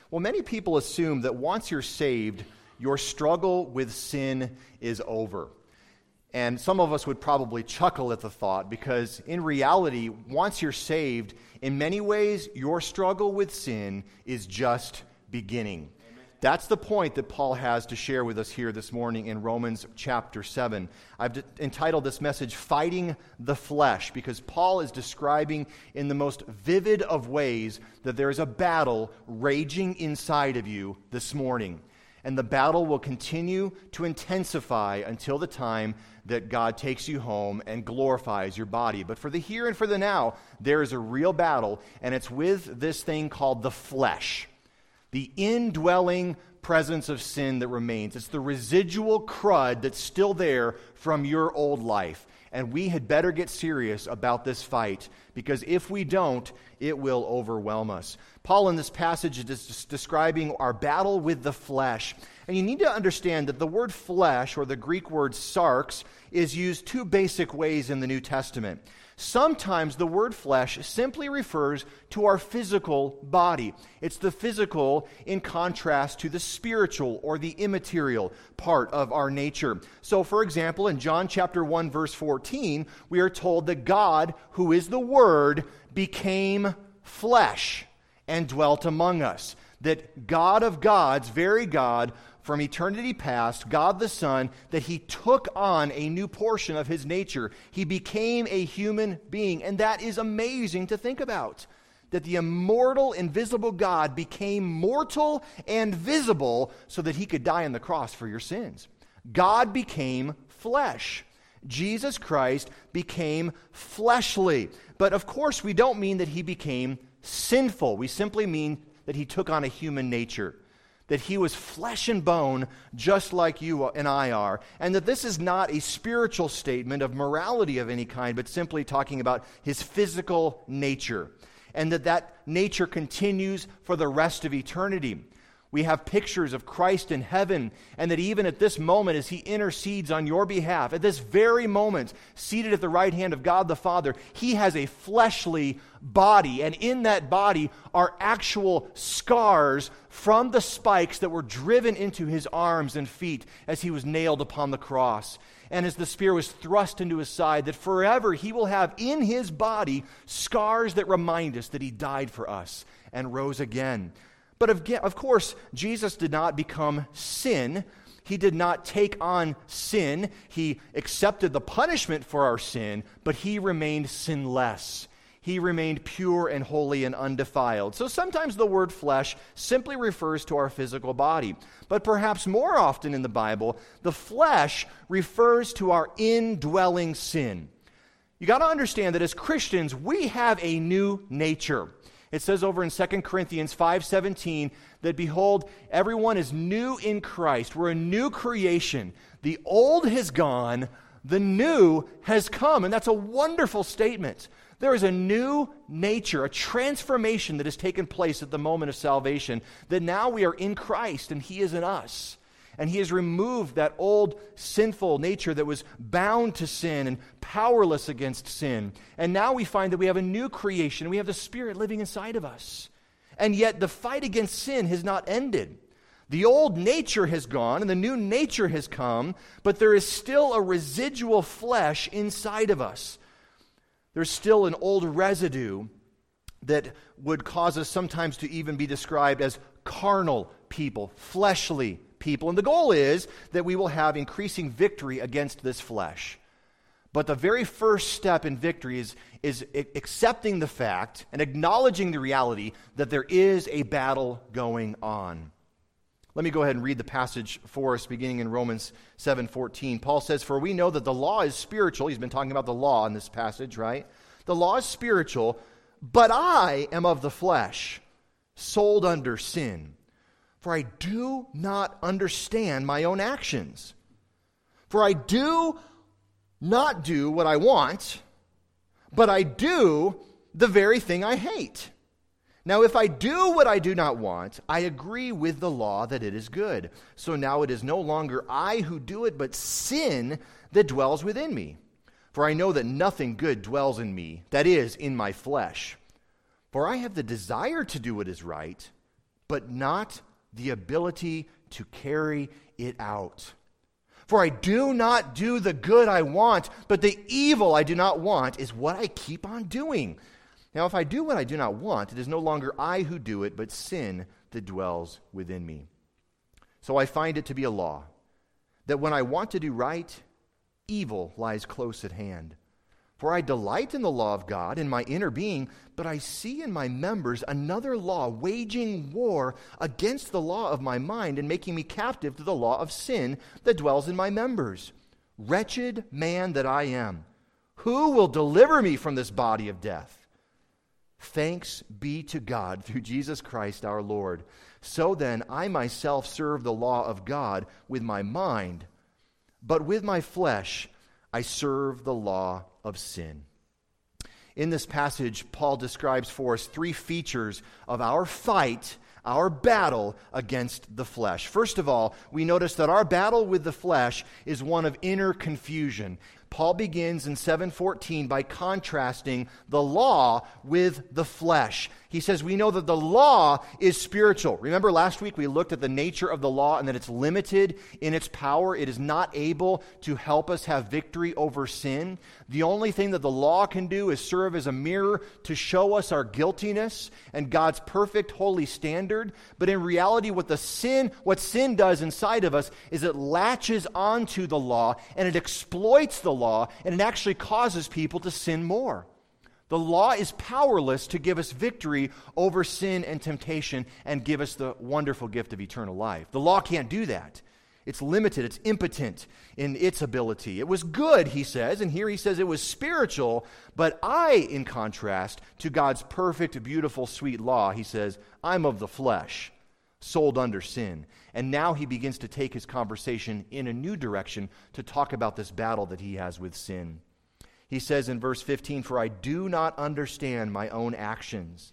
Well, many people assume that once you're saved, your struggle with sin is over. And some of us would probably chuckle at the thought, because in reality, once you're saved, in many ways, your struggle with sin is just beginning. That's the point that Paul has to share with us here this morning in Romans chapter 7. I've entitled this message, Fighting the Flesh, because Paul is describing in the most vivid of ways that there is a battle raging inside of you this morning. And the battle will continue to intensify until the time that God takes you home and glorifies your body. But for the here and for the now, there is a real battle, and it's with this thing called the flesh. The indwelling presence of sin that remains. It's the residual crud that's still there from your old life. And we had better get serious about this fight, because if we don't, it will overwhelm us. Paul in this passage is describing our battle with the flesh. And you need to understand that the word flesh, or the Greek word sarx, is used two basic ways in the New Testament. Sometimes the word flesh simply refers to our physical body. It's the physical in contrast to the spiritual or the immaterial part of our nature. So, for example, in John chapter 1, verse 14, we are told that God, who is the Word, became flesh and dwelt among us. That God of gods, very God, from eternity past, God the Son, that He took on a new portion of His nature. He became a human being, and that is amazing to think about. That the immortal, invisible God became mortal and visible so that He could die on the cross for your sins. God became flesh. Jesus Christ became fleshly. But of course, we don't mean that He became sinful. We simply mean that He took on a human nature. That He was flesh and bone just like you and I are, and that this is not a spiritual statement of morality of any kind, but simply talking about His physical nature, and that nature continues for the rest of eternity. We have pictures of Christ in heaven, and that even at this moment, as He intercedes on your behalf, at this very moment, seated at the right hand of God the Father, He has a fleshly body, and in that body are actual scars from the spikes that were driven into His arms and feet as He was nailed upon the cross. And as the spear was thrust into His side, that forever He will have in His body scars that remind us that He died for us and rose again. But of course, Jesus did not become sin. He did not take on sin. He accepted the punishment for our sin, but He remained sinless. He remained pure and holy and undefiled. So sometimes the word flesh simply refers to our physical body. But perhaps more often in the Bible, the flesh refers to our indwelling sin. You got to understand that as Christians, we have a new nature. It says over in 2 Corinthians 5:17 that, behold, everyone is new in Christ. We're a new creation. The old has gone, the new has come. And that's a wonderful statement. There is a new nature, a transformation that has taken place at the moment of salvation, that now we are in Christ and He is in us. And He has removed that old sinful nature that was bound to sin and powerless against sin. And now we find that we have a new creation. We have the Spirit living inside of us. And yet the fight against sin has not ended. The old nature has gone and the new nature has come, but there is still a residual flesh inside of us. There's still an old residue that would cause us sometimes to even be described as carnal people, fleshly people. And the goal is that we will have increasing victory against this flesh. But the very first step in victory is accepting the fact and acknowledging the reality that there is a battle going on. Let me go ahead and read the passage for us, beginning in Romans 7:14. Paul says, "For we know that the law is spiritual." He's been talking about the law in this passage, right? "The law is spiritual, but I am of the flesh, sold under sin. For I do not understand my own actions. For I do not do what I want, but I do the very thing I hate. Now, if I do what I do not want, I agree with the law that it is good. So now it is no longer I who do it, but sin that dwells within me. For I know that nothing good dwells in me, that is, in my flesh. For I have the desire to do what is right, but not the ability to carry it out. For I do not do the good I want, but the evil I do not want is what I keep on doing. Now, if I do what I do not want, it is no longer I who do it, but sin that dwells within me. So I find it to be a law, that when I want to do right, evil lies close at hand. For I delight in the law of God in my inner being, but I see in my members another law waging war against the law of my mind and making me captive to the law of sin that dwells in my members. Wretched man that I am, who will deliver me from this body of death? Thanks be to God through Jesus Christ our Lord. So then I myself serve the law of God with my mind, but with my flesh I serve the law of sin. In this passage, Paul describes for us three features of our fight, our battle against the flesh. First of all, we notice that our battle with the flesh is one of inner confusion. Paul begins in 7:14 by contrasting the law with the flesh. He says we know that the law is spiritual. Remember last week we looked at the nature of the law and that it's limited in its power. It is not able to help us have victory over sin. The only thing that the law can do is serve as a mirror to show us our guiltiness and God's perfect holy standard. But in reality, what sin does inside of us is it latches onto the law and it exploits the law, and it actually causes people to sin more. The law is powerless to give us victory over sin and temptation and give us the wonderful gift of eternal life. The law can't do that. It's limited, it's impotent in its ability. It was good, he says, and here he says it was spiritual, but I, in contrast to God's perfect, beautiful, sweet law, he says, I'm of the flesh, sold under sin. And now he begins to take his conversation in a new direction to talk about this battle that he has with sin. He says in verse 15, for I do not understand my own actions.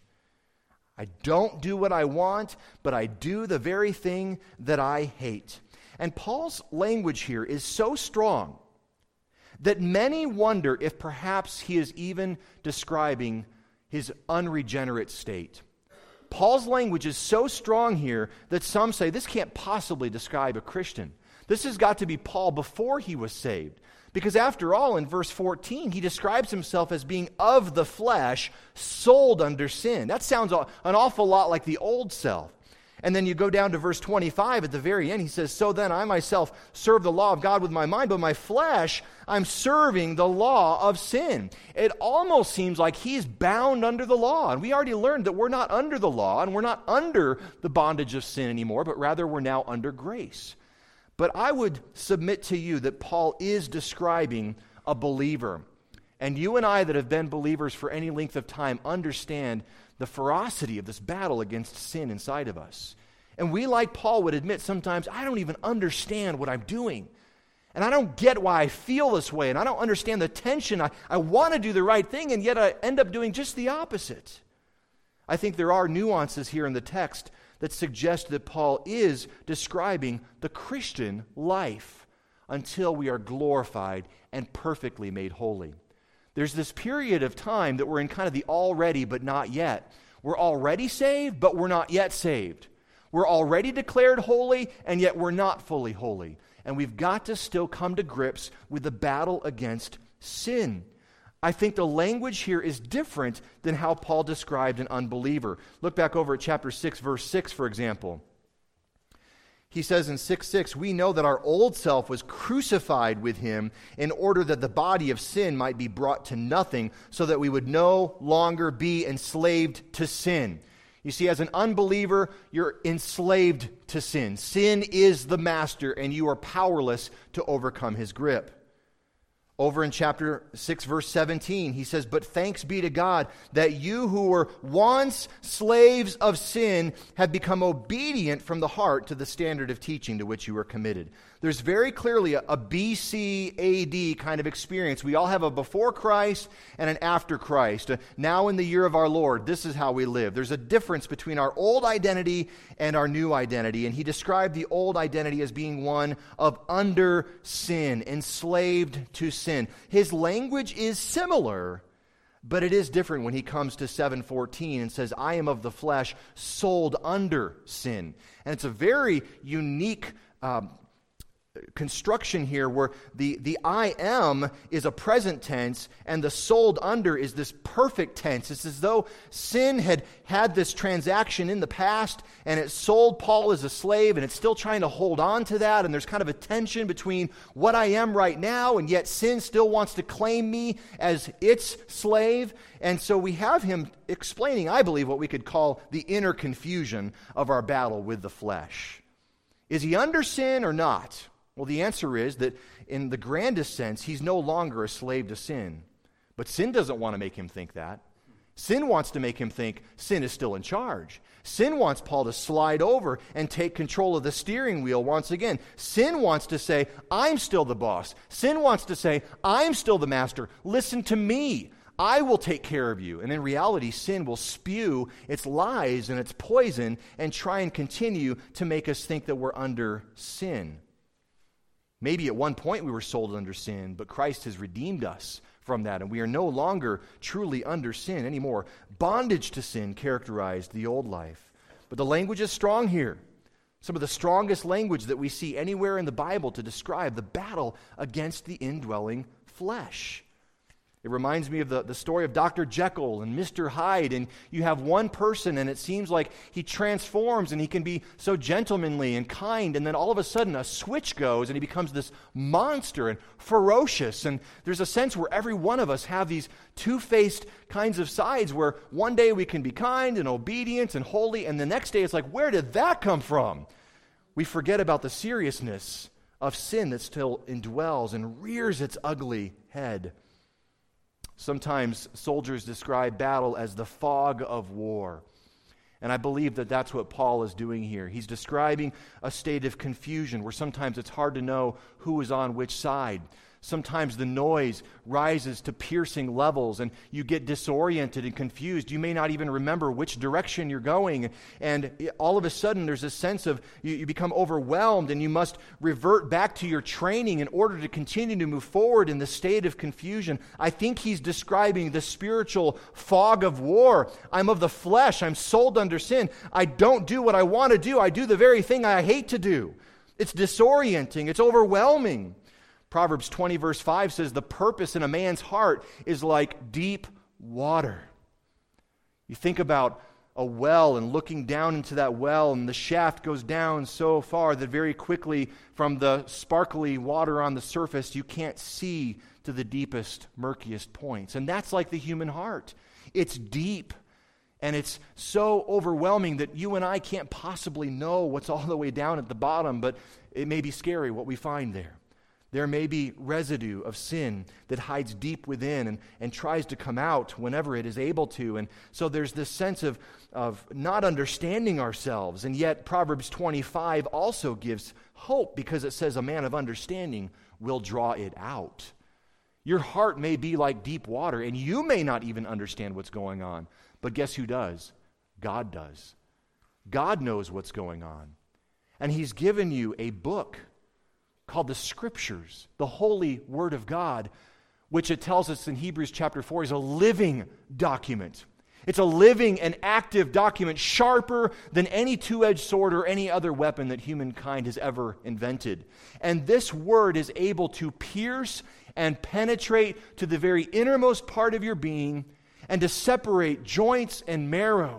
I don't do what I want, but I do the very thing that I hate. And Paul's language here is so strong that many wonder if perhaps he is even describing his unregenerate state. Paul's language is so strong here that some say this can't possibly describe a Christian. This has got to be Paul before he was saved. Because after all, in verse 14, he describes himself as being of the flesh, sold under sin. That sounds an awful lot like the old self. And then you go down to verse 25 at the very end. He says, so then I myself serve the law of God with my mind, but my flesh I'm serving the law of sin. It almost seems like he's bound under the law. And we already learned that we're not under the law and we're not under the bondage of sin anymore, but rather we're now under grace. But I would submit to you that Paul is describing a believer. And you and I that have been believers for any length of time understand the ferocity of this battle against sin inside of us. And we, like Paul, would admit sometimes, I don't even understand what I'm doing. And I don't get why I feel this way. And I don't understand the tension. I want to do the right thing, and yet I end up doing just the opposite. I think there are nuances here in the text that suggest that Paul is describing the Christian life until we are glorified and perfectly made holy. There's this period of time that we're in kind of the already but not yet. We're already saved, but we're not yet saved. We're already declared holy, and yet we're not fully holy. And we've got to still come to grips with the battle against sin. I think the language here is different than how Paul described an unbeliever. Look back over at chapter 6, verse 6, for example. He says in 6:6, we know that our old self was crucified with him in order that the body of sin might be brought to nothing, so that we would no longer be enslaved to sin. You see, as an unbeliever, you're enslaved to sin. Sin is the master, and you are powerless to overcome his grip. Over in chapter 6, verse 17, he says, but thanks be to God that you who were once slaves of sin have become obedient from the heart to the standard of teaching to which you were committed. There's very clearly a BC AD kind of experience. We all have a before Christ and an after Christ. Now in the year of our Lord, this is how we live. There's a difference between our old identity and our new identity. And he described the old identity as being one of under sin, enslaved to sin. His language is similar, But it is different when he comes to 7:14 and says, I am of the flesh, sold under sin. And it's a very unique construction here where the I am is a present tense and the sold under is this perfect tense. It's as though sin had this transaction in the past and it sold Paul as a slave and it's still trying to hold on to that, and there's kind of a tension between what I am right now and yet sin still wants to claim me as its slave. And so we have him explaining, I believe, what we could call the inner confusion of our battle with the flesh. Is he under sin or not? Well, the answer is that in the grandest sense, he's no longer a slave to sin. But sin doesn't want to make him think that. Sin wants to make him think sin is still in charge. Sin wants Paul to slide over and take control of the steering wheel once again. Sin wants to say, I'm still the boss. Sin wants to say, I'm still the master. Listen to me. I will take care of you. And in reality, sin will spew its lies and its poison and try and continue to make us think that we're under sin. Maybe at one point we were sold under sin, but Christ has redeemed us from that, and we are no longer truly under sin anymore. Bondage to sin characterized the old life. But the language is strong here. Some of the strongest language that we see anywhere in the Bible to describe the battle against the indwelling flesh. It reminds me of the story of Dr. Jekyll and Mr. Hyde, and you have one person and it seems like he transforms and he can be so gentlemanly and kind, and then all of a sudden a switch goes and he becomes this monster and ferocious. And there's a sense where every one of us have these two-faced kinds of sides where one day we can be kind and obedient and holy, and the next day it's like, where did that come from? We forget about the seriousness of sin that still indwells and rears its ugly head. Sometimes soldiers describe battle as the fog of war. And I believe that that's what Paul is doing here. He's describing a state of confusion where sometimes it's hard to know who is on which side. Sometimes the noise rises to piercing levels and you get disoriented and confused. You may not even remember which direction you're going. And all of a sudden there's a sense of you become overwhelmed and you must revert back to your training in order to continue to move forward in the state of confusion. I think he's describing the spiritual fog of war. I'm of the flesh. I'm sold under sin. I don't do what I want to do. I do the very thing I hate to do. It's disorienting. It's overwhelming. Proverbs 20 verse 5 says, the purpose in a man's heart is like deep water. You think about a well and looking down into that well, and the shaft goes down so far that very quickly from the sparkly water on the surface, you can't see to the deepest, murkiest points. And that's like the human heart. It's deep. And it's so overwhelming that you and I can't possibly know what's all the way down at the bottom, but it may be scary what we find there. There may be residue of sin that hides deep within and tries to come out whenever it is able to. And so there's this sense of not understanding ourselves. And yet Proverbs 25 also gives hope because it says a man of understanding will draw it out. Your heart may be like deep water and you may not even understand what's going on. But guess who does? God does. God knows what's going on. And He's given you a book called the Scriptures, the Holy Word of God, which it tells us in Hebrews chapter 4 is a living document. It's a living and active document, sharper than any two-edged sword or any other weapon that humankind has ever invented. And this Word is able to pierce and penetrate to the very innermost part of your being and to separate joints and marrow,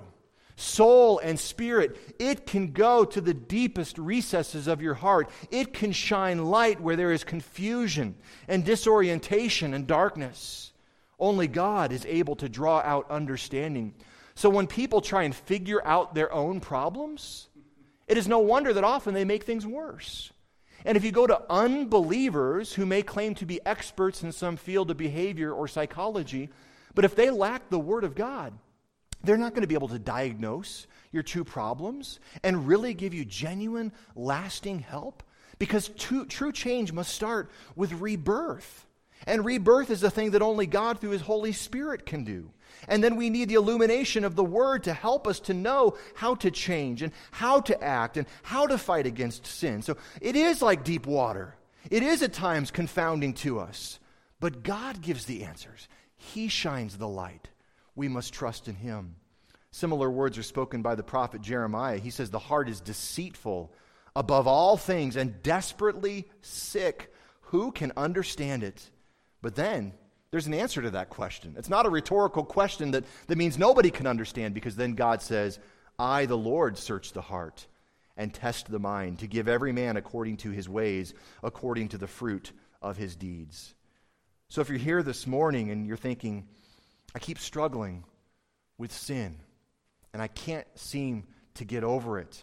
soul and spirit. It can go to the deepest recesses of your heart. It can shine light where there is confusion and disorientation and darkness. Only God is able to draw out understanding. So when people try and figure out their own problems, it is no wonder that often they make things worse. And if you go to unbelievers who may claim to be experts in some field of behavior or psychology, but if they lack the Word of God, they're not going to be able to diagnose your true problems and really give you genuine, lasting help, because true change must start with rebirth. And rebirth is a thing that only God through His Holy Spirit can do. And then we need the illumination of the Word to help us to know how to change and how to act and how to fight against sin. So it is like deep water. It is at times confounding to us, but God gives the answers. He shines the light. We must trust in him. Similar words are spoken by the prophet Jeremiah. He says, the heart is deceitful above all things and desperately sick. Who can understand it? But then there's an answer to that question. It's not a rhetorical question that means nobody can understand, because then God says, I, the Lord, search the heart and test the mind to give every man according to his ways, according to the fruit of his deeds. So if you're here this morning and you're thinking, I keep struggling with sin and I can't seem to get over it.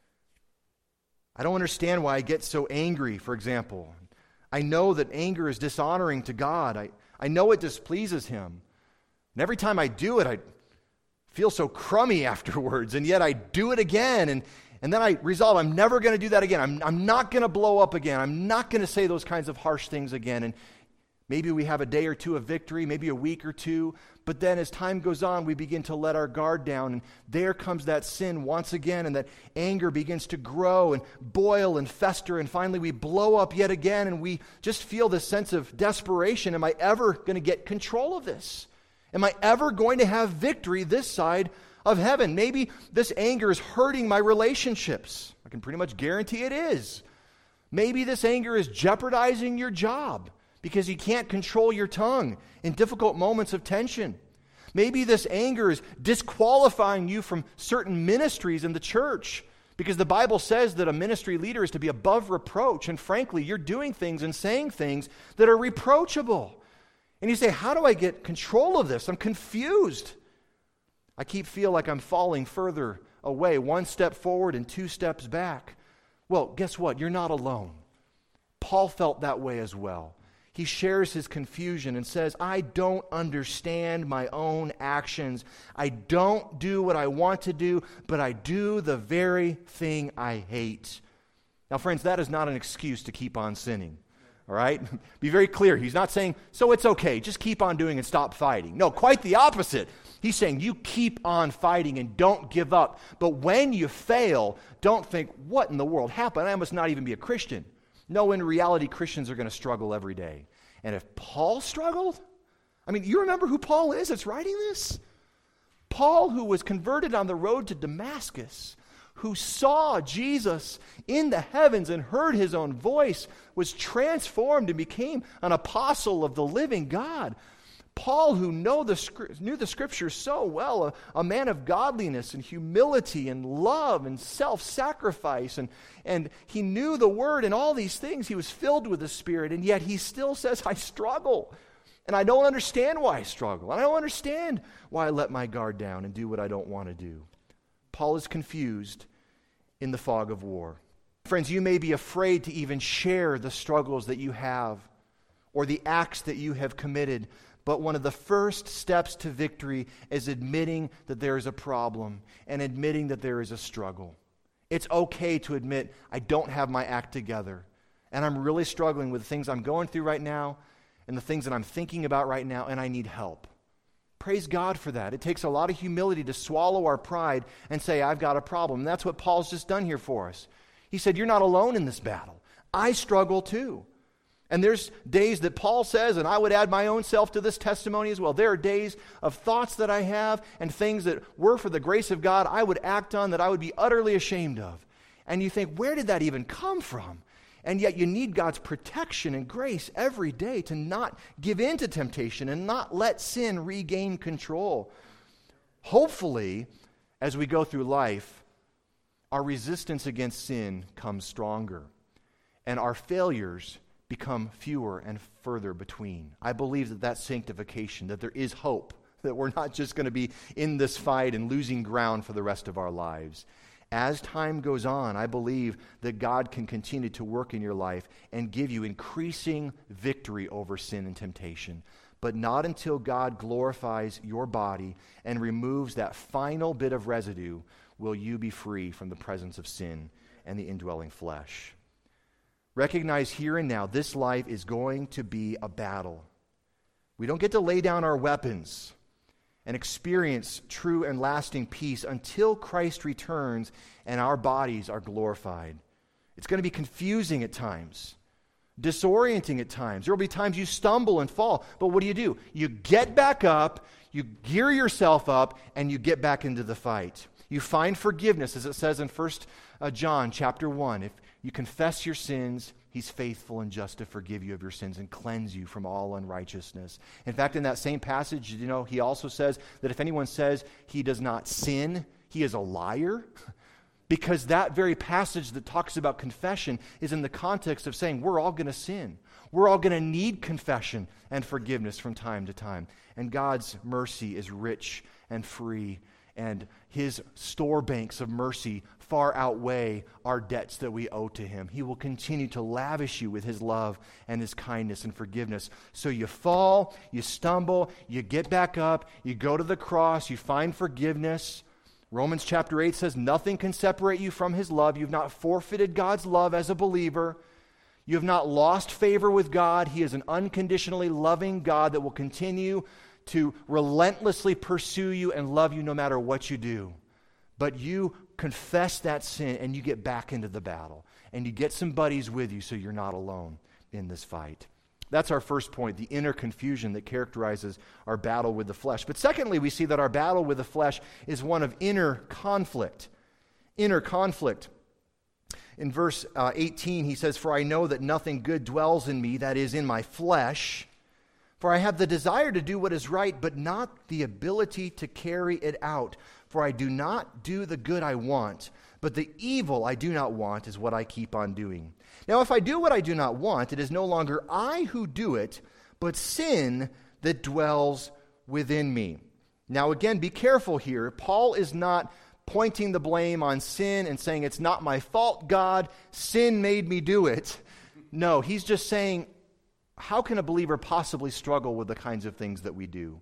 I don't understand why I get so angry, for example. I know that anger is dishonoring to God. I know it displeases him. And every time I do it, I feel so crummy afterwards, and yet I do it again, and then I resolve I'm never going to do that again. I'm not going to blow up again. I'm not going to say those kinds of harsh things again. And maybe we have a day or two of victory, maybe a week or two, but then as time goes on, we begin to let our guard down, and there comes that sin once again, and that anger begins to grow and boil and fester, and finally we blow up yet again, and we just feel this sense of desperation. Am I ever going to get control of this? Am I ever going to have victory this side of heaven? Maybe this anger is hurting my relationships. I can pretty much guarantee it is. Maybe this anger is jeopardizing your job because you can't control your tongue in difficult moments of tension. Maybe this anger is disqualifying you from certain ministries in the church, because the Bible says that a ministry leader is to be above reproach, and frankly, you're doing things and saying things that are reproachable. And you say, how do I get control of this? I'm confused. I feel like I'm falling further away, one step forward and two steps back. Well, guess what? You're not alone. Paul felt that way as well. He shares his confusion and says, I don't understand my own actions. I don't do what I want to do, but I do the very thing I hate. Now, friends, that is not an excuse to keep on sinning. All right? Be very clear. He's not saying, so it's okay, just keep on doing and stop fighting. No, quite the opposite. He's saying you keep on fighting and don't give up. But when you fail, don't think, what in the world happened? I must not even be a Christian. No, in reality, Christians are going to struggle every day. And if Paul struggled, I mean, you remember who Paul is that's writing this? Paul, who was converted on the road to Damascus, who saw Jesus in the heavens and heard his own voice, was transformed and became an apostle of the living God. Paul, who knew the Scriptures so well, a man of godliness and humility and love and self-sacrifice, and he knew the Word and all these things. He was filled with the Spirit, and yet he still says, I struggle, and I don't understand why I struggle, and I don't understand why I let my guard down and do what I don't want to do. Paul is confused in the fog of war. Friends, you may be afraid to even share the struggles that you have or the acts that you have committed, but one of the first steps to victory is admitting that there is a problem and admitting that there is a struggle. It's okay to admit, I don't have my act together, and I'm really struggling with the things I'm going through right now and the things that I'm thinking about right now, and I need help. Praise God for that. It takes a lot of humility to swallow our pride and say, I've got a problem. And that's what Paul's just done here for us. He said, you're not alone in this battle. I struggle too. And there's days that Paul says, and I would add my own self to this testimony as well. There are days of thoughts that I have and things that were for the grace of God I would act on that I would be utterly ashamed of. And you think, where did that even come from? And yet you need God's protection and grace every day to not give in to temptation and not let sin regain control. Hopefully, as we go through life, our resistance against sin comes stronger, and our failures become fewer and further between. I believe that that's sanctification, that there is hope, that we're not just going to be in this fight and losing ground for the rest of our lives. As time goes on, I believe that God can continue to work in your life and give you increasing victory over sin and temptation, but not until God glorifies your body and removes that final bit of residue will you be free from the presence of sin and the indwelling flesh. Recognize here and now, this life is going to be a battle. We don't get to lay down our weapons and experience true and lasting peace until Christ returns and our bodies are glorified. It's going to be confusing at times. disorienting at times. There will be times you stumble and fall. But what do? You get back up, you gear yourself up, and you get back into the fight. You find forgiveness, as it says in 1 John chapter 1. If you confess your sins, He's faithful and just to forgive you of your sins and cleanse you from all unrighteousness. In fact, in that same passage, He also says that if anyone says he does not sin, he is a liar. Because that very passage that talks about confession is in the context of saying we're all going to sin. We're all going to need confession and forgiveness from time to time. And God's mercy is rich and free, and His store banks of mercy far outweigh our debts that we owe to Him. He will continue to lavish you with His love and His kindness and forgiveness. So you fall, you stumble, you get back up, you go to the cross, you find forgiveness. Romans chapter 8 says, nothing can separate you from His love. You've not forfeited God's love as a believer. You have not lost favor with God. He is an unconditionally loving God that will continue to relentlessly pursue you and love you no matter what you do. But you confess that sin and you get back into the battle. And you get some buddies with you so you're not alone in this fight. That's our first point, the inner confusion that characterizes our battle with the flesh. But secondly, we see that our battle with the flesh is one of inner conflict. Inner conflict. In verse 18, he says, "For I know that nothing good dwells in me, that is, in my flesh. For I have the desire to do what is right, but not the ability to carry it out. For I do not do the good I want, but the evil I do not want is what I keep on doing. Now, if I do what I do not want, it is no longer I who do it, but sin that dwells within me." Now, again, be careful here. Paul is not pointing the blame on sin and saying, it's not my fault, God. Sin made me do it. No, he's just saying, how can a believer possibly struggle with the kinds of things that we do?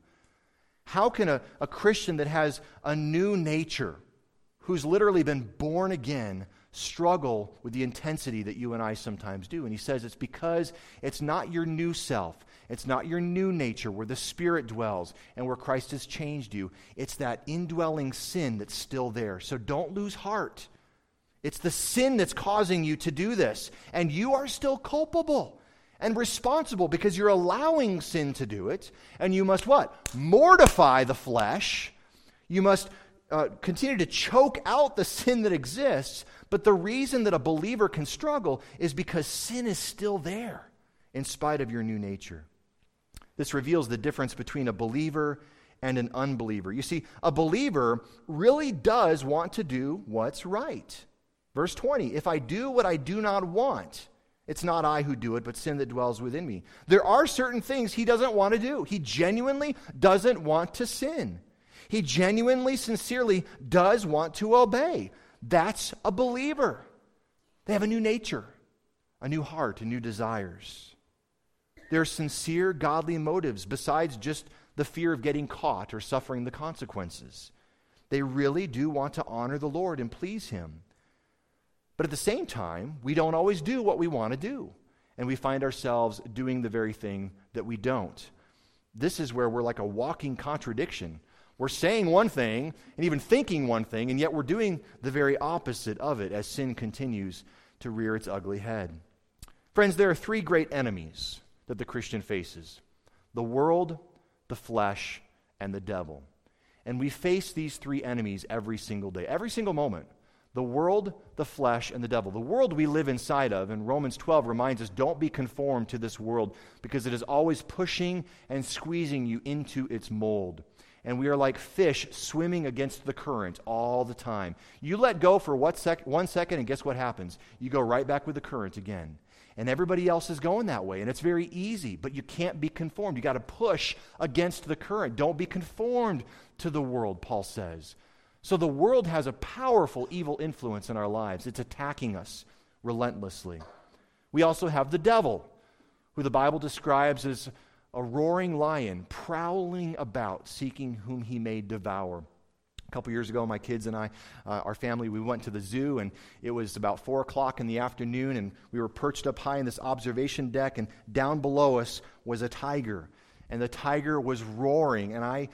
How can a Christian that has a new nature, who's literally been born again, struggle with the intensity that you and I sometimes do? And he says it's because it's not your new self. It's not your new nature where the Spirit dwells and where Christ has changed you. It's that indwelling sin that's still there. So don't lose heart. It's the sin that's causing you to do this. And you are still culpable and responsible because you're allowing sin to do it. And you must what? Mortify the flesh. You must continue to choke out the sin that exists. But the reason that a believer can struggle is because sin is still there in spite of your new nature. This reveals the difference between a believer and an unbeliever. You see, a believer really does want to do what's right. Verse 20, "If I do what I do not want, it's not I who do it, but sin that dwells within me." There are certain things he doesn't want to do. He genuinely doesn't want to sin. He genuinely, sincerely does want to obey. That's a believer. They have a new nature, a new heart, and new desires. There are sincere, godly motives besides just the fear of getting caught or suffering the consequences. They really do want to honor the Lord and please Him. But at the same time, we don't always do what we want to do. And we find ourselves doing the very thing that we don't. This is where we're like a walking contradiction. We're saying one thing and even thinking one thing, and yet we're doing the very opposite of it as sin continues to rear its ugly head. Friends, there are three great enemies that the Christian faces: the world, the flesh, and the devil. And we face these three enemies every single day, every single moment. The world, the flesh, and the devil. The world we live inside of, and Romans 12 reminds us, don't be conformed to this world because it is always pushing and squeezing you into its mold. And we are like fish swimming against the current all the time. You let go for 1 second, and guess what happens? You go right back with the current again. And everybody else is going that way, and it's very easy, but you can't be conformed. You got to push against the current. Don't be conformed to the world, Paul says. So the world has a powerful evil influence in our lives. It's attacking us relentlessly. We also have the devil, who the Bible describes as a roaring lion prowling about, seeking whom he may devour. A couple years ago, my kids and I, our family, we went to the zoo, and it was about 4 o'clock in the afternoon, and we were perched up high in this observation deck, and down below us was a tiger. And the tiger was roaring, and I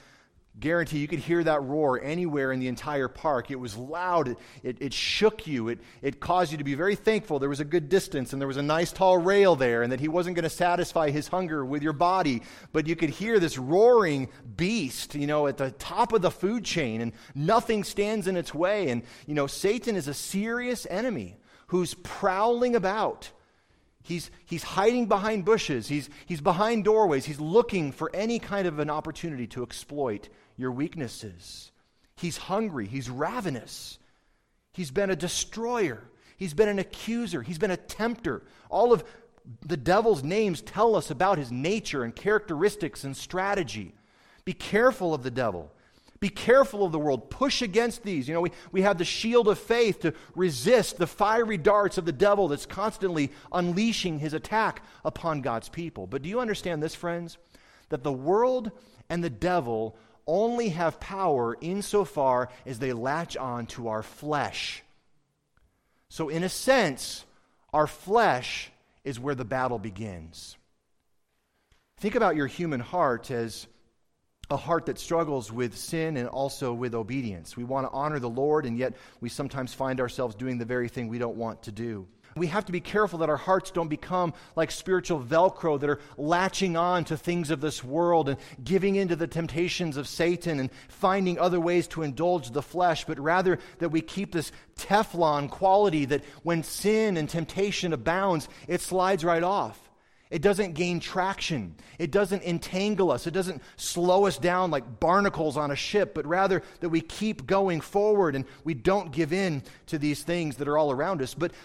Guarantee you could hear that roar anywhere in the entire park. It was loud. It shook you. It caused you to be very thankful there was a good distance and there was a nice tall rail there and that he wasn't going to satisfy his hunger with your body. But you could hear this roaring beast, at the top of the food chain, and nothing stands in its way. And, Satan is a serious enemy who's prowling about. He's hiding behind bushes. He's behind doorways. He's looking for any kind of an opportunity to exploit your weaknesses. He's hungry. He's ravenous. He's been a destroyer. He's been an accuser. He's been a tempter. All of the devil's names tell us about his nature and characteristics and strategy. Be careful of the devil. Be careful of the world. Push against these. We have the shield of faith to resist the fiery darts of the devil that's constantly unleashing his attack upon God's people. But do you understand this, friends? That the world and the devil only have power insofar as they latch on to our flesh. So in a sense, our flesh is where the battle begins. Think about your human heart as a heart that struggles with sin and also with obedience. We want to honor the Lord, and yet we sometimes find ourselves doing the very thing we don't want to do. We have to be careful that our hearts don't become like spiritual Velcro that are latching on to things of this world and giving into the temptations of Satan and finding other ways to indulge the flesh, but rather that we keep this Teflon quality that when sin and temptation abounds, it slides right off. It doesn't gain traction. It doesn't entangle us. It doesn't slow us down like barnacles on a ship, but rather that we keep going forward and we don't give in to these things that are all around us. But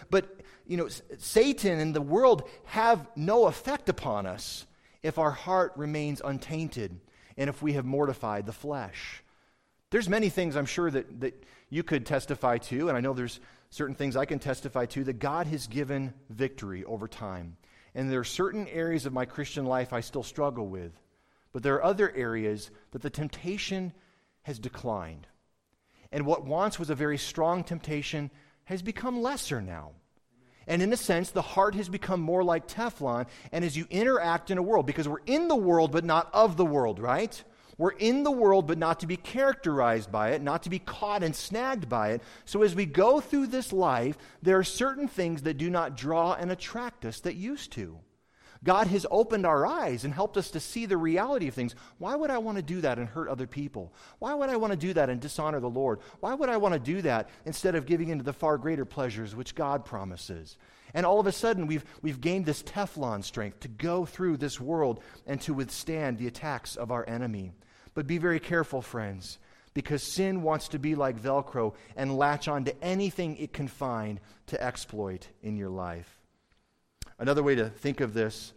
Satan and the world have no effect upon us if our heart remains untainted and if we have mortified the flesh. There's many things I'm sure that you could testify to, and I know there's certain things I can testify to, that God has given victory over time. And there are certain areas of my Christian life I still struggle with. But there are other areas that the temptation has declined. And what once was a very strong temptation has become lesser now. And in a sense, the heart has become more like Teflon. And as you interact in a world, because we're in the world but not of the world, right? We're in the world but not to be characterized by it, not to be caught and snagged by it. So as we go through this life, there are certain things that do not draw and attract us that used to. God has opened our eyes and helped us to see the reality of things. Why would I want to do that and hurt other people? Why would I want to do that and dishonor the Lord? Why would I want to do that instead of giving into the far greater pleasures which God promises? And all of a sudden, we've gained this Teflon strength to go through this world and to withstand the attacks of our enemy. But be very careful, friends, because sin wants to be like Velcro and latch on to anything it can find to exploit in your life. Another way to think of this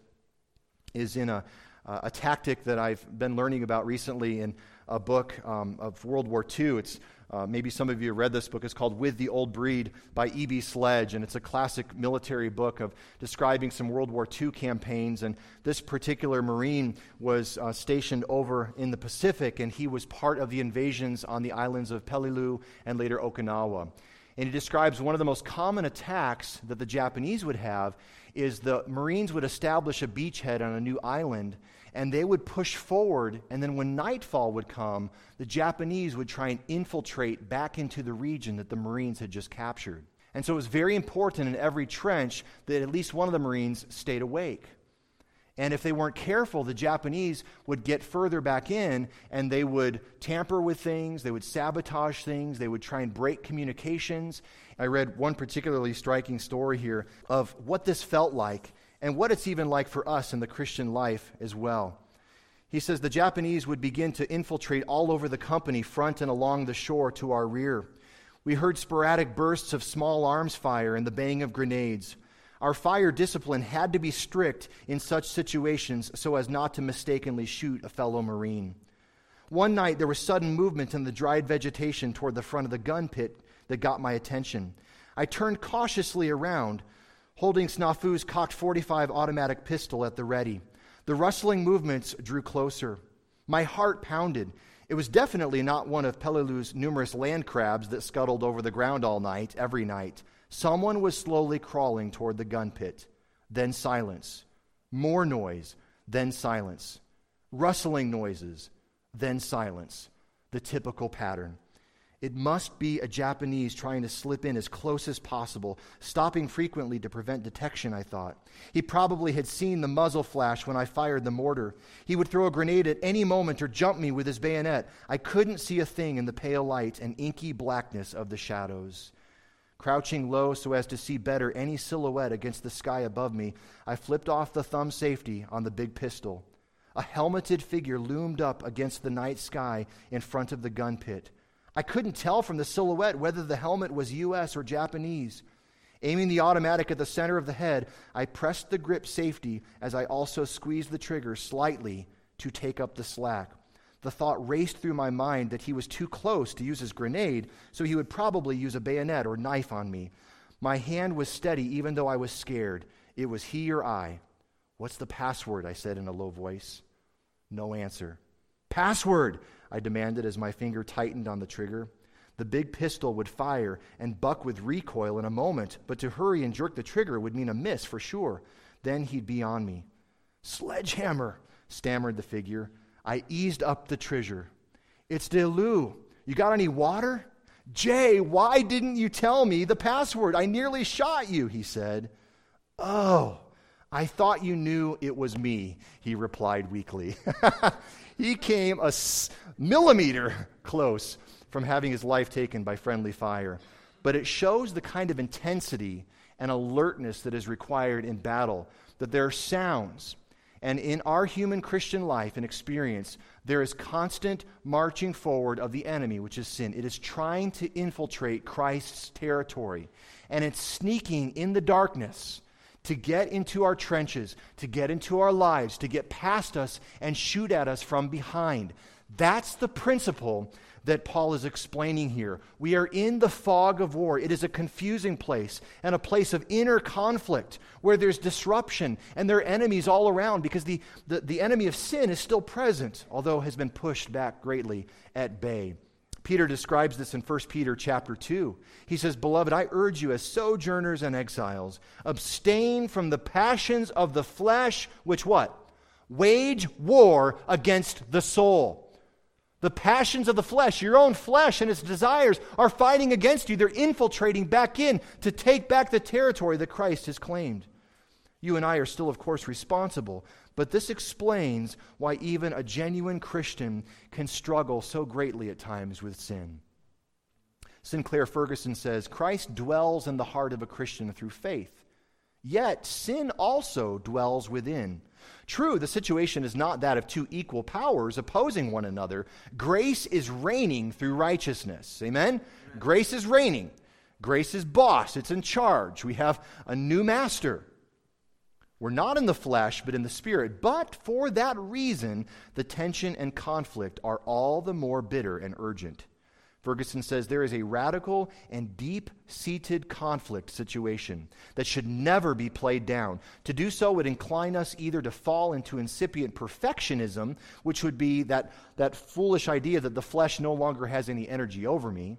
is in a tactic that I've been learning about recently in a book of World War II. It's maybe some of you have read this book. It's called With the Old Breed by E.B. Sledge, and it's a classic military book of describing some World War II campaigns. And this particular Marine was stationed over in the Pacific, and he was part of the invasions on the islands of Peleliu and later Okinawa. And he describes one of the most common attacks that the Japanese would have is the Marines would establish a beachhead on a new island, and they would push forward, and then when nightfall would come, the Japanese would try and infiltrate back into the region that the Marines had just captured. And so it was very important in every trench that at least one of the Marines stayed awake. And if they weren't careful, the Japanese would get further back in and they would tamper with things, they would sabotage things, they would try and break communications. I read one particularly striking story here of what this felt like and what it's even like for us in the Christian life as well. He says the Japanese would begin to infiltrate all over the company, front and along the shore to our rear. We heard sporadic bursts of small arms fire and the bang of grenades. Our fire discipline had to be strict in such situations so as not to mistakenly shoot a fellow Marine. One night there was sudden movement in the dried vegetation toward the front of the gun pit that got my attention. I turned cautiously around, holding Snafu's cocked .45 automatic pistol at the ready. The rustling movements drew closer. My heart pounded. It was definitely not one of Peleliu's numerous land crabs that scuttled over the ground all night, every night. Someone was slowly crawling toward the gun pit. Then silence. More noise. Then silence. Rustling noises. Then silence. the typical pattern. It must be a Japanese trying to slip in as close as possible, stopping frequently to prevent detection, I thought. He probably had seen the muzzle flash when I fired the mortar. He would throw a grenade at any moment or jump me with his bayonet. I couldn't see a thing in the pale light and inky blackness of the shadows. Crouching low so as to see better any silhouette against the sky above me, I flipped off the thumb safety on the big pistol. A helmeted figure loomed up against the night sky in front of the gun pit. I couldn't tell from the silhouette whether the helmet was U.S. or Japanese. Aiming the automatic at the center of the head, I pressed the grip safety as I also squeezed the trigger slightly to take up the slack. The thought raced through my mind that he was too close to use his grenade, so he would probably use a bayonet or knife on me. My hand was steady even though I was scared. It was he or I. "What's the password?" I said in a low voice. No answer. "Password!" I demanded as my finger tightened on the trigger. The big pistol would fire and buck with recoil in a moment, but to hurry and jerk the trigger would mean a miss for sure. Then he'd be on me. "Sledgehammer," stammered the figure. I eased up the trigger. "It's Delu. You got any water?" "Jay, why didn't you tell me the password? I nearly shot you," he said. "Oh, I thought you knew it was me," he replied weakly. He came a millimeter close from having his life taken by friendly fire. But it shows the kind of intensity and alertness that is required in battle, that there are sounds. And in our human Christian life and experience, there is constant marching forward of the enemy, which is sin. It is trying to infiltrate Christ's territory. And it's sneaking in the darkness to get into our trenches, to get into our lives, to get past us and shoot at us from behind. That's the principle that Paul is explaining here. We are in the fog of war. It is a confusing place and a place of inner conflict where there's disruption and there are enemies all around because the enemy of sin is still present, although has been pushed back greatly at bay. Peter describes this in 1 Peter chapter 2. He says, "Beloved, I urge you as sojourners and exiles, abstain from the passions of the flesh, which" what? "Wage war against the soul." The passions of the flesh, your own flesh and its desires, are fighting against you. They're infiltrating back in to take back the territory that Christ has claimed. You and I are still, of course, responsible, but this explains why even a genuine Christian can struggle so greatly at times with sin. Sinclair Ferguson says, "Christ dwells in the heart of a Christian through faith. Yet sin also dwells within. True, the situation is not that of two equal powers opposing one another. Grace is reigning through righteousness." Amen? Grace is reigning. Grace is boss. It's in charge. We have a new master. We're not in the flesh, but in the Spirit. But for that reason, the tension and conflict are all the more bitter and urgent. Ferguson says there is a radical and deep-seated conflict situation that should never be played down. To do so would incline us either to fall into incipient perfectionism, which would be that foolish idea that the flesh no longer has any energy over me,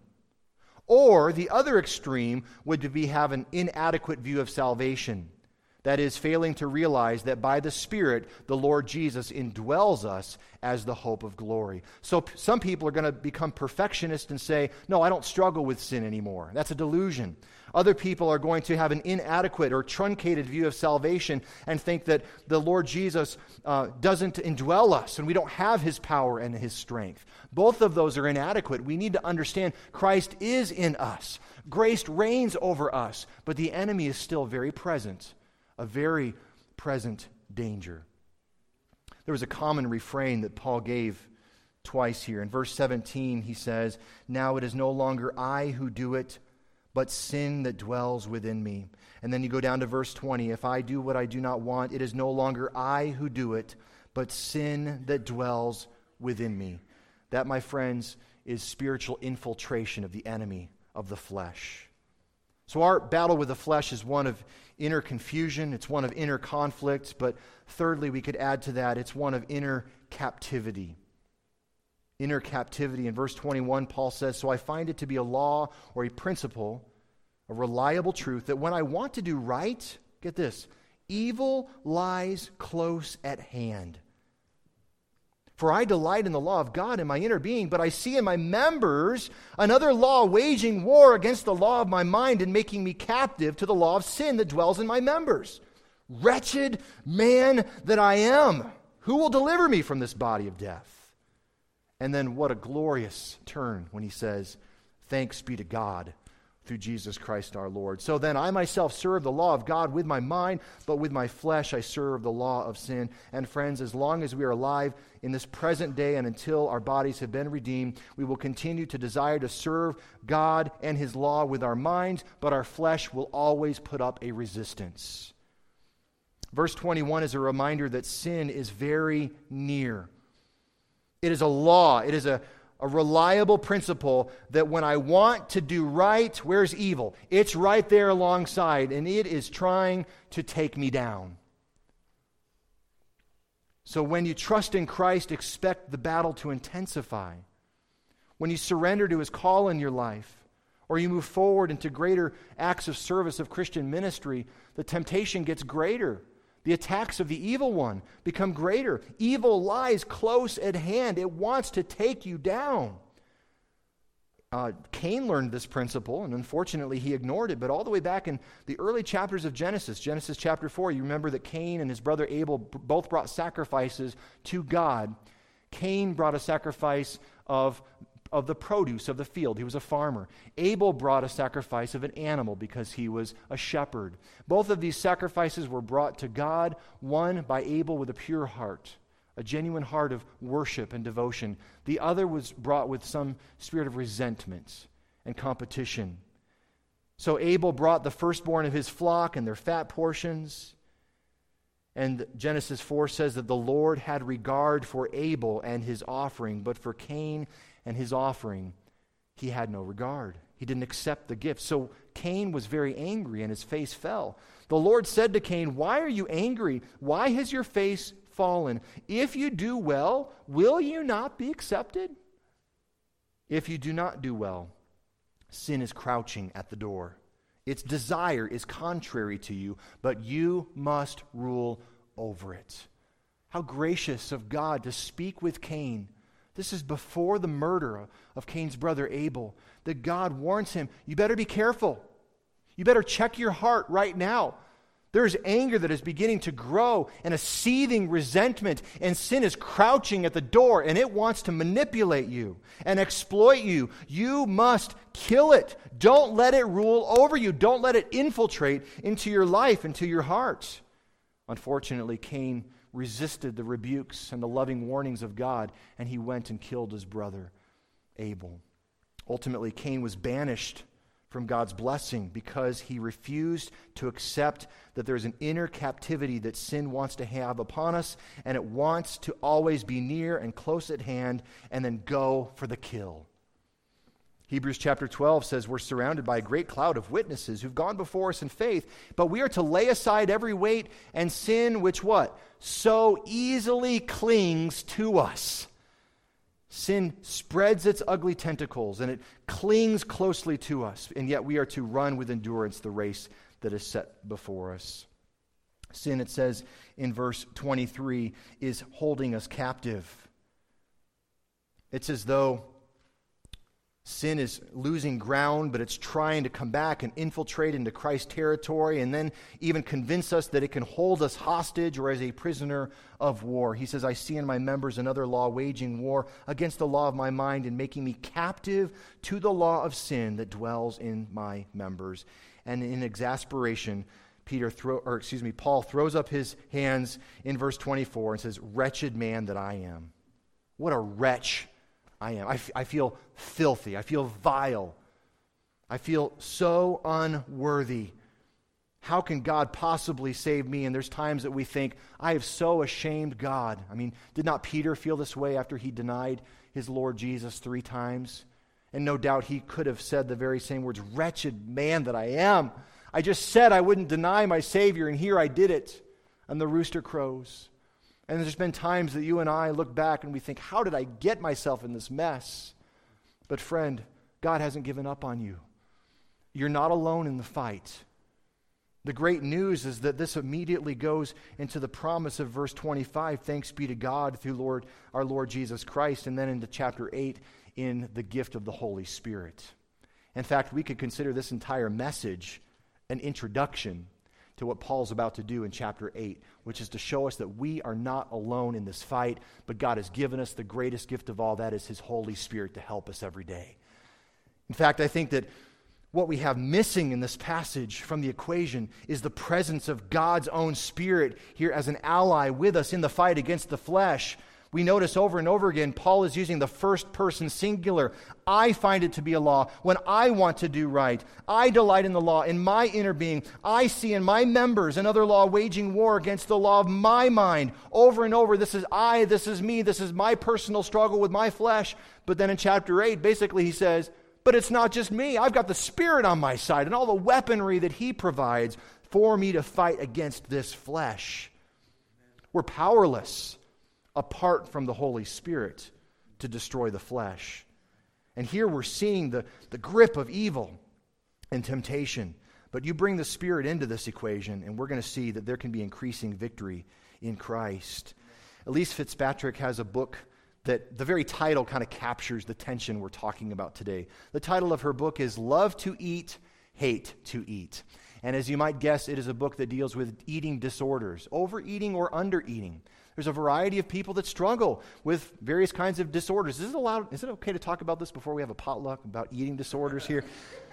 or the other extreme would be have an inadequate view of salvation. That is, failing to realize that by the Spirit, the Lord Jesus indwells us as the hope of glory. So some people are going to become perfectionists and say, "No, I don't struggle with sin anymore." That's a delusion. Other people are going to have an inadequate or truncated view of salvation and think that the Lord Jesus doesn't indwell us and we don't have His power and His strength. Both of those are inadequate. We need to understand Christ is in us. Grace reigns over us, but the enemy is still very present. A very present danger. There was a common refrain that Paul gave twice here. In verse 17, he says, "Now it is no longer I who do it, but sin that dwells within me." And then you go down to verse 20, "If I do what I do not want, it is no longer I who do it, but sin that dwells within me." That, my friends, is spiritual infiltration of the enemy of the flesh. So our battle with the flesh is one of inner confusion, it's one of inner conflict, but thirdly, we could add to that, it's one of inner captivity. Inner captivity. In verse 21, Paul says, "So I find it to be a law or a principle, a reliable truth, that when I want to do right," get this, "evil lies close at hand. For I delight in the law of God in my inner being, but I see in my members another law waging war against the law of my mind and making me captive to the law of sin that dwells in my members. Wretched man that I am, who will deliver me from this body of death? And then what a glorious turn when he says, thanks be to God through Jesus Christ our Lord. So then I myself serve the law of God with my mind, but with my flesh I serve the law of sin. And friends, as long as we are alive in this present day and until our bodies have been redeemed, we will continue to desire to serve God and his law with our minds, but our flesh will always put up a resistance. Verse 21 is a reminder that sin is very near. It is a law. It is a reliable principle that when I want to do right, where's evil? It's right there alongside, and it is trying to take me down. So when you trust in Christ, expect the battle to intensify. When you surrender to his call in your life, or you move forward into greater acts of service of Christian ministry, the temptation gets greater. The attacks of the evil one become greater. Evil lies close at hand. It wants to take you down. Cain learned this principle, and unfortunately he ignored it. But all the way back in the early chapters of Genesis chapter 4, you remember that Cain and his brother Abel both brought sacrifices to God. Cain brought a sacrifice of the produce of the field. He was a farmer. Abel brought a sacrifice of an animal because he was a shepherd. Both of these sacrifices were brought to God, one by Abel with a pure heart, a genuine heart of worship and devotion. The other was brought with some spirit of resentment and competition. So Abel brought the firstborn of his flock and their fat portions. And Genesis 4 says that the Lord had regard for Abel and his offering, but for Cain and his offering, he had no regard. He didn't accept the gift. So Cain was very angry and his face fell. The Lord said to Cain, "Why are you angry? Why has your face fallen? If you do well, will you not be accepted? If you do not do well, sin is crouching at the door. Its desire is contrary to you, but you must rule over it." How gracious of God to speak with Cain. This is before the murder of Cain's brother Abel, that God warns him, you better be careful. You better check your heart right now. There's anger that is beginning to grow and a seething resentment, and sin is crouching at the door, and it wants to manipulate you and exploit you. You must kill it. Don't let it rule over you. Don't let it infiltrate into your life, into your heart. Unfortunately, Cain resisted the rebukes and the loving warnings of God, and he went and killed his brother Abel. Ultimately, Cain was banished from God's blessing because he refused to accept that there's an inner captivity that sin wants to have upon us, and it wants to always be near and close at hand and then go for the kill. Hebrews chapter 12 says we're surrounded by a great cloud of witnesses who've gone before us in faith, but we are to lay aside every weight and sin which what? So easily clings to us. Sin spreads its ugly tentacles and it clings closely to us, and yet we are to run with endurance the race that is set before us. Sin, it says in verse 23, is holding us captive. It's as though sin is losing ground, but it's trying to come back and infiltrate into Christ's territory and then even convince us that it can hold us hostage or as a prisoner of war. He says, I see in my members another law waging war against the law of my mind and making me captive to the law of sin that dwells in my members. And in exasperation, Paul throws up his hands in verse 24 and says, wretched man that I am. What a wretch I am. I feel filthy. I feel vile. I feel so unworthy. How can God possibly save me? And there's times that we think, I have so ashamed God. I mean, did not Peter feel this way after he denied his Lord Jesus 3 times? And no doubt he could have said the very same words, wretched man that I am. I just said I wouldn't deny my Savior, and here I did it. And the rooster crows. And there's been times that you and I look back and we think, how did I get myself in this mess? But friend, God hasn't given up on you. You're not alone in the fight. The great news is that this immediately goes into the promise of verse 25, thanks be to God through our Lord Jesus Christ, and then into chapter 8 in the gift of the Holy Spirit. In fact, we could consider this entire message an introduction to what Paul's about to do in chapter 8, which is to show us that we are not alone in this fight, but God has given us the greatest gift of all, that is His Holy Spirit to help us every day. In fact, I think that what we have missing in this passage from the equation is the presence of God's own Spirit here as an ally with us in the fight against the flesh. We notice over and over again, Paul is using the first person singular. I find it to be a law when I want to do right. I delight in the law in my inner being. I see in my members another law waging war against the law of my mind. Over and over, this is I, this is me, this is my personal struggle with my flesh. But then in chapter 8, basically he says, but it's not just me. I've got the Spirit on my side and all the weaponry that He provides for me to fight against this flesh. We're powerless apart from the Holy Spirit to destroy the flesh. And here we're seeing the grip of evil and temptation. But you bring the Spirit into this equation, and we're going to see that there can be increasing victory in Christ. Elyse Fitzpatrick has a book that the very title kind of captures the tension we're talking about today. The title of her book is Love to Eat, Hate to Eat. And as you might guess, it is a book that deals with eating disorders, overeating or undereating. There's a variety of people that struggle with various kinds of disorders. Is it okay to talk about this before we have a potluck about eating disorders here?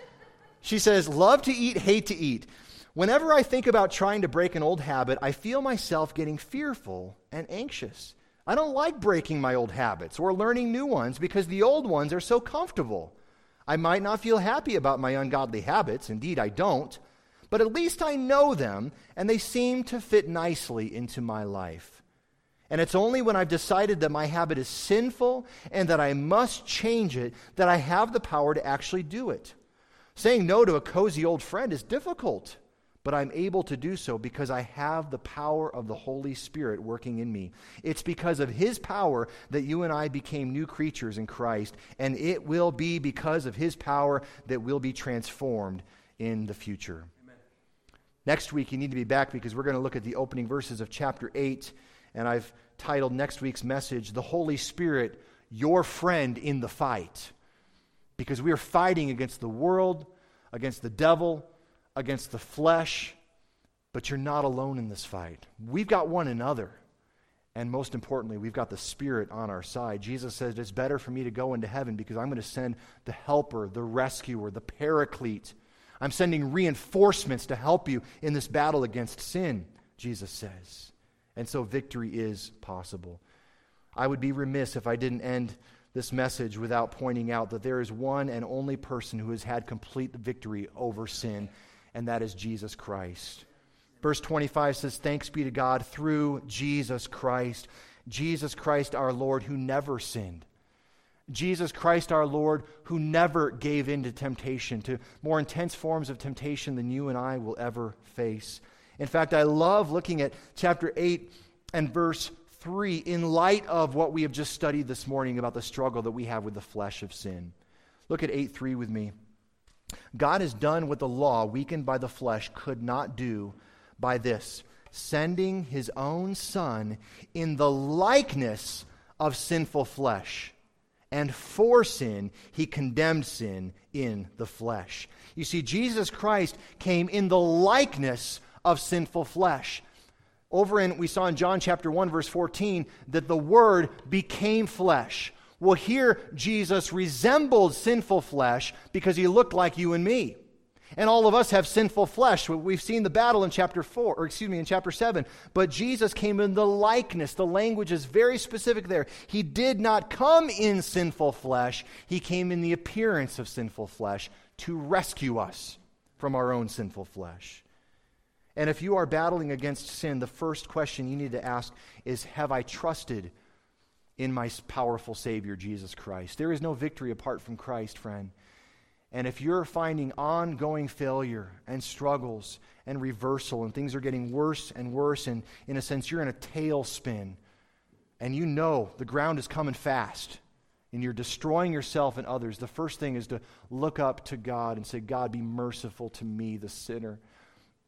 She says, love to eat, hate to eat. Whenever I think about trying to break an old habit, I feel myself getting fearful and anxious. I don't like breaking my old habits or learning new ones because the old ones are so comfortable. I might not feel happy about my ungodly habits. Indeed, I don't. But at least I know them, and they seem to fit nicely into my life. And it's only when I've decided that my habit is sinful and that I must change it that I have the power to actually do it. Saying no to a cozy old friend is difficult, but I'm able to do so because I have the power of the Holy Spirit working in me. It's because of His power that you and I became new creatures in Christ, and it will be because of His power that we'll be transformed in the future. Amen. Next week, you need to be back because we're going to look at the opening verses of chapter 8, and I've titled next week's message, The Holy Spirit, Your Friend in the Fight. Because we are fighting against the world, against the devil, against the flesh, but you're not alone in this fight. We've got one another, and most importantly, we've got the Spirit on our side. Jesus says it's better for me to go into heaven because I'm going to send the helper, the rescuer, the paraclete. I'm sending reinforcements to help you in this battle against sin, Jesus says. And so victory is possible. I would be remiss if I didn't end this message without pointing out that there is one and only person who has had complete victory over sin, and that is Jesus Christ. Verse 25 says, thanks be to God through Jesus Christ our Lord who never sinned. Jesus Christ our Lord who never gave in to temptation, to more intense forms of temptation than you and I will ever face. In fact, I love looking at chapter 8 and verse 3 in light of what we have just studied this morning about the struggle that we have with the flesh of sin. Look at 8:3 with me. God has done what the law, weakened by the flesh, could not do by this, sending His own Son in the likeness of sinful flesh. And for sin, He condemned sin in the flesh. You see, Jesus Christ came in the likeness of sinful flesh. We saw in John chapter 1, verse 14, that the Word became flesh. Well, here Jesus resembled sinful flesh because He looked like you and me. And all of us have sinful flesh. We've seen the battle in chapter 7. But Jesus came in the likeness. The language is very specific there. He did not come in sinful flesh. He came in the appearance of sinful flesh to rescue us from our own sinful flesh. And if you are battling against sin, the first question you need to ask is, have I trusted in my powerful Savior, Jesus Christ? There is no victory apart from Christ, friend. And if you're finding ongoing failure and struggles and reversal and things are getting worse and worse, and in a sense you're in a tailspin, and you know the ground is coming fast, and you're destroying yourself and others, the first thing is to look up to God and say, God, be merciful to me, the sinner.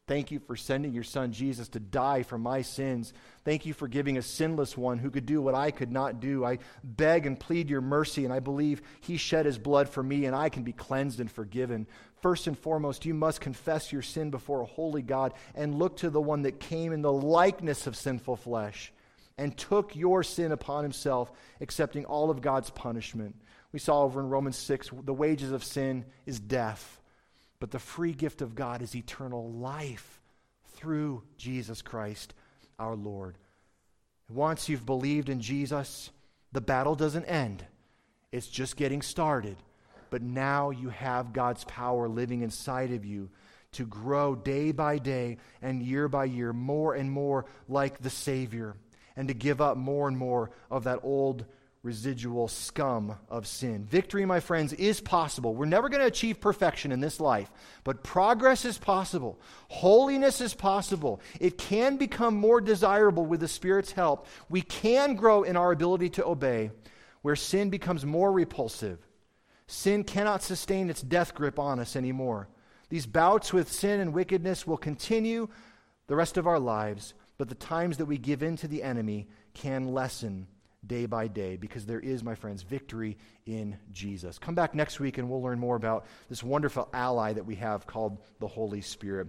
Thank you for sending your son Jesus to die for my sins. Thank you for giving a sinless one who could do what I could not do. I beg and plead your mercy, and I believe he shed his blood for me, and I can be cleansed and forgiven. First and foremost, you must confess your sin before a holy God and look to the one that came in the likeness of sinful flesh and took your sin upon himself, accepting all of God's punishment. We saw over in Romans 6, the wages of sin is death. But the free gift of God is eternal life through Jesus Christ our Lord. Once you've believed in Jesus, the battle doesn't end. It's just getting started. But now you have God's power living inside of you to grow day by day and year by year more and more like the Savior, and to give up more and more of that old residual scum of sin. Victory, my friends, is possible. We're never going to achieve perfection in this life, but progress is possible. Holiness is possible. It can become more desirable with the Spirit's help. We can grow in our ability to obey, where sin becomes more repulsive. Sin cannot sustain its death grip on us anymore. These bouts with sin and wickedness will continue the rest of our lives, but the times that we give in to the enemy can lessen day by day, because there is, my friends, victory in Jesus. Come back next week and we'll learn more about this wonderful ally that we have called the Holy Spirit.